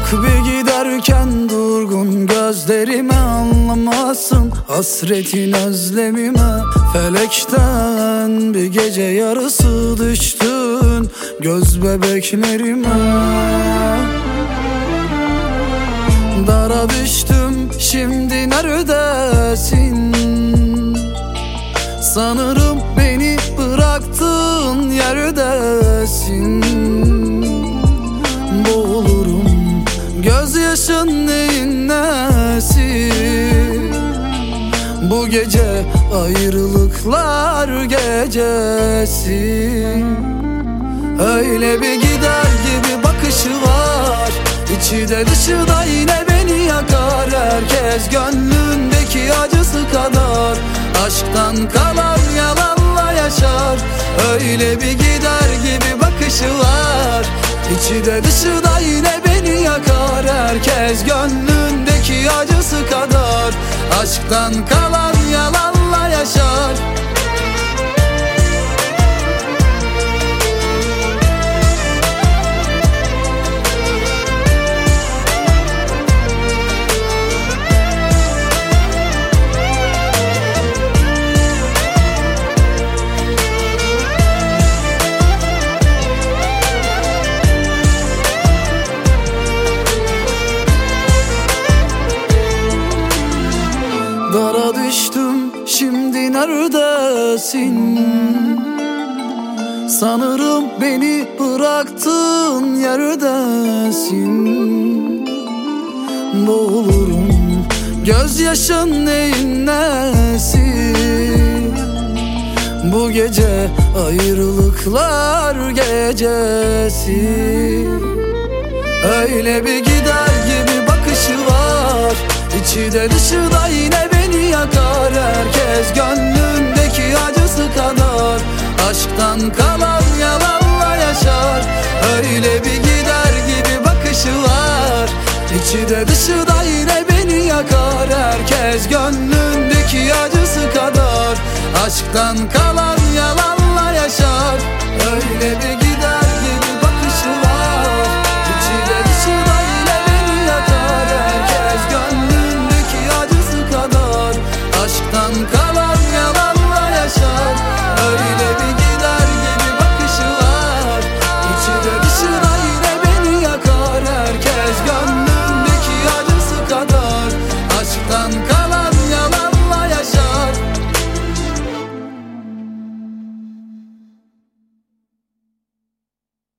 Bak bir giderken durgun gözlerime, anlamazsın hasretin özlemime. Felekten bir gece yarısı düştün göz bebeklerime. Dara düştüm, şimdi neredesin? Sanırım beni bıraktığın yerdesin. Boğulurum, gözyaşın neyin nesi? Bu gece ayrılıklar gecesi. Öyle bir gider gibi bakışı var, İçi de dışı da yine beni yakar. Herkes gönlündeki acısı kadar aşktan kalan yalanla yaşar. Öyle bir gider gibi bakışı var, İçi de dışı da yine beni yakar. Herkes gönlündeki acısı kadar aşktan kalan yalanla yaşar. Dara düştüm, şimdi neredesin? Sanırım beni bıraktığın yerdesin. Boğulurum, gözyaşın neyin nesi? Bu gece ayrılıklar gecesi. Öyle bir gider gibi bakışı var, İçi de dışı da yine beni yakar. Herkes gönlündeki acısı kadar aşktan kalan yalanla yaşar. Öyle bir gider gibi bakışı var, İçi de dışı da yine beni yakar. Herkes gönlündeki acısı kadar aşktan kalan yalanla yaşar. Öyle bir